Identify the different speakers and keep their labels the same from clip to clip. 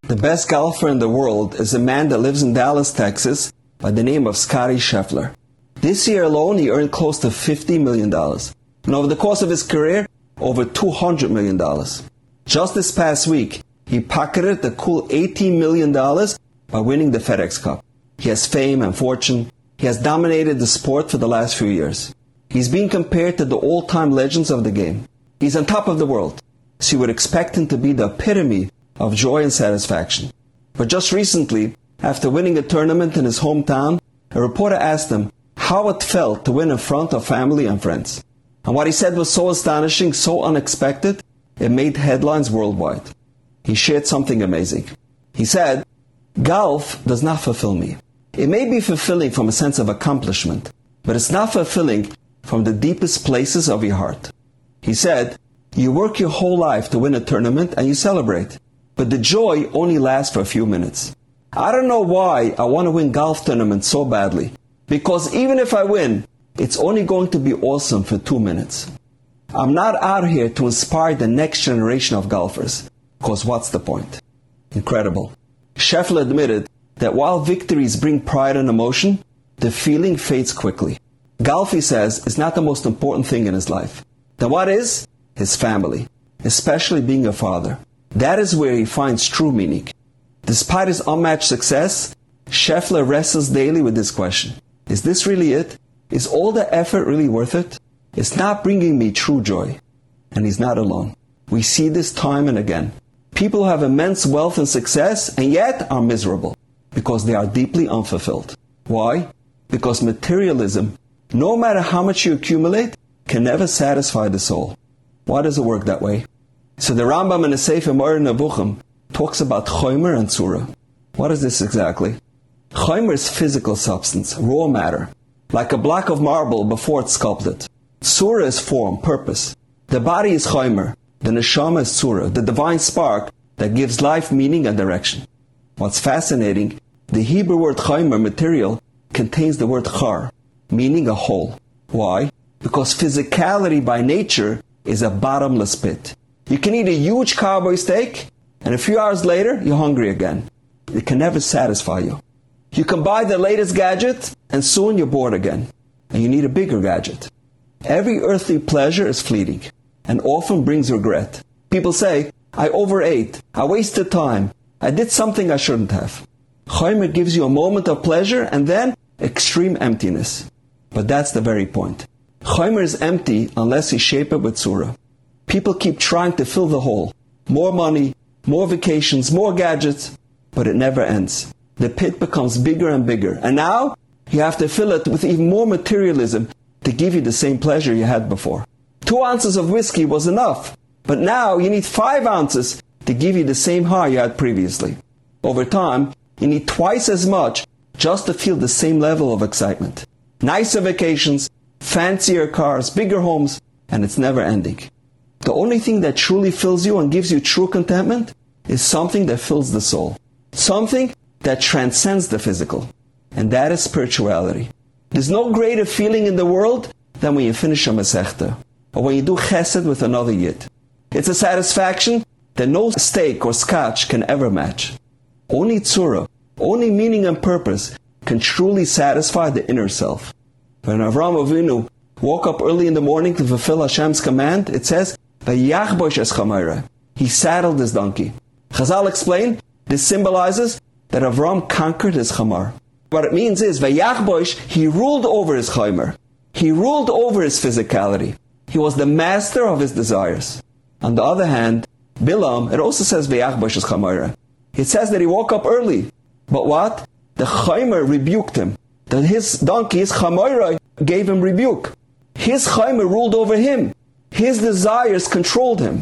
Speaker 1: The best golfer in the world is a man that lives in Dallas, Texas, by the name of Scottie Scheffler. This year alone, he earned close to $50 million. And over the course of his career, over $200 million. Just this past week, he pocketed the cool $18 million by winning the FedEx Cup. He has fame and fortune. He has dominated the sport for the last few years. He's being compared to the all-time legends of the game. He's on top of the world. So you would expect him to be the epitome of joy and satisfaction. But just recently, after winning a tournament in his hometown, a reporter asked him how it felt to win in front of family and friends. And what he said was so astonishing, so unexpected, it made headlines worldwide. He shared something amazing. He said, "Golf does not fulfill me. It may be fulfilling from a sense of accomplishment, but it's not fulfilling from the deepest places of your heart." He said, "You work your whole life to win a tournament and you celebrate. But the joy only lasts for a few minutes. I don't know why I want to win golf tournaments so badly. Because even if I win, it's only going to be awesome for 2 minutes. I'm not out here to inspire the next generation of golfers. Because what's the point?" Incredible. Scheffler admitted that while victories bring pride and emotion, the feeling fades quickly. Golf, he says, is not the most important thing in his life. Then what is? His family, especially being a father. That is where he finds true meaning. Despite his unmatched success, Scheffler wrestles daily with this question. Is this really it? Is all the effort really worth it? It's not bringing me true joy. And he's not alone. We see this time and again. People who have immense wealth and success and yet are miserable because they are deeply unfulfilled. Why? Because materialism, no matter how much you accumulate, can never satisfy the soul. Why does it work that way? So the Rambam in the Sefer Moreh Nevuchim talks about chomer and tzura. What is this exactly? Chomer is physical substance, raw matter, like a block of marble before it's sculpted. Tzura is form, purpose. The body is chomer, the neshama is tzura, the divine spark that gives life meaning and direction. What's fascinating, the Hebrew word chomer, material, contains the word char, meaning a hole. Why? Because physicality by nature is a bottomless pit. You can eat a huge cowboy steak, and a few hours later, you're hungry again. It can never satisfy you. You can buy the latest gadget, and soon you're bored again, and you need a bigger gadget. Every earthly pleasure is fleeting, and often brings regret. People say, "I overate, I wasted time, I did something I shouldn't have." Chomer gives you a moment of pleasure, and then extreme emptiness. But that's the very point. Chomer is empty unless you shape it with tzura. People keep trying to fill the hole. More money, more vacations, more gadgets, but it never ends. The pit becomes bigger and bigger. And now, you have to fill it with even more materialism to give you the same pleasure you had before. 2 ounces of whiskey was enough, but now you need 5 ounces to give you the same high you had previously. Over time, you need twice as much just to feel the same level of excitement. Nicer vacations, fancier cars, bigger homes, and it's never ending. The only thing that truly fills you and gives you true contentment is something that fills the soul. Something that transcends the physical. And that is spirituality. There's no greater feeling in the world than when you finish a Masechta, or when you do chesed with another Yid. It's a satisfaction that no steak or scotch can ever match. Only tzura, only meaning and purpose can truly satisfy the inner self. When Avraham Avinu woke up early in the morning to fulfill Hashem's command, it says, "Vayachbosh es chamayra." He saddled his donkey. Chazal explain, this symbolizes that Avram conquered his chamar. What it means is, Vayachbosh, he ruled over his chomer. He ruled over his physicality. He was the master of his desires. On the other hand, Bilam, it also says Vayachbosh es chamayra. It says that he woke up early. But what? The chomer rebuked him. That his donkey, his chamayra, gave him rebuke. His chomer ruled over him. His desires controlled him.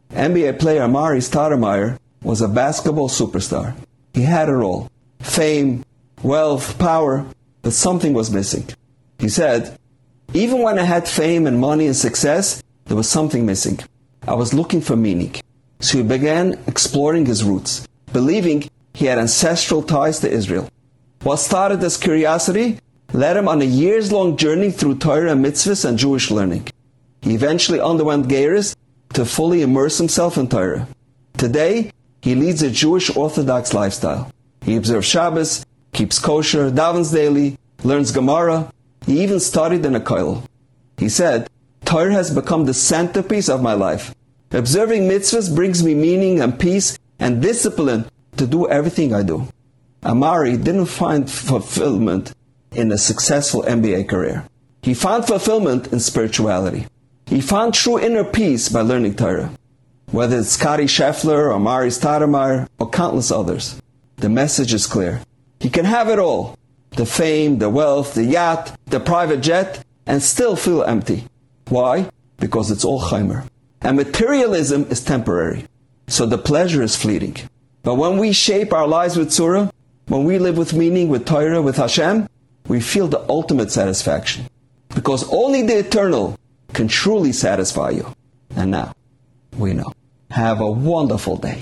Speaker 1: NBA player Amari Stoudemire was a basketball superstar. He had it all. Fame, wealth, power, but something was missing. He said, "Even when I had fame and money and success, there was something missing. I was looking for meaning." So he began exploring his roots, believing he had ancestral ties to Israel. What started as curiosity led him on a years-long journey through Torah and mitzvahs and Jewish learning. He eventually underwent Geirus to fully immerse himself in Torah. Today, He leads a Jewish Orthodox lifestyle. He observes Shabbos, keeps kosher, davens daily, learns Gemara. He even studied in a kollel. He said, Torah has become the centerpiece of my life. Observing mitzvahs brings me meaning and peace and discipline to do everything I do. Amari didn't find fulfillment in a successful MBA career. He found fulfillment in spirituality. He found true inner peace by learning Torah. Whether it's Scotty Scheffler or Mari Stoudemire or countless others, the message is clear. He can have it all. The fame, the wealth, the yacht, the private jet, and still feel empty. Why? Because it's all chaimer. And materialism is temporary. So the pleasure is fleeting. But when we shape our lives with Surah, when we live with meaning, with Torah, with Hashem, we feel the ultimate satisfaction. Because only the eternal can truly satisfy you. And now, we know. Have a wonderful day.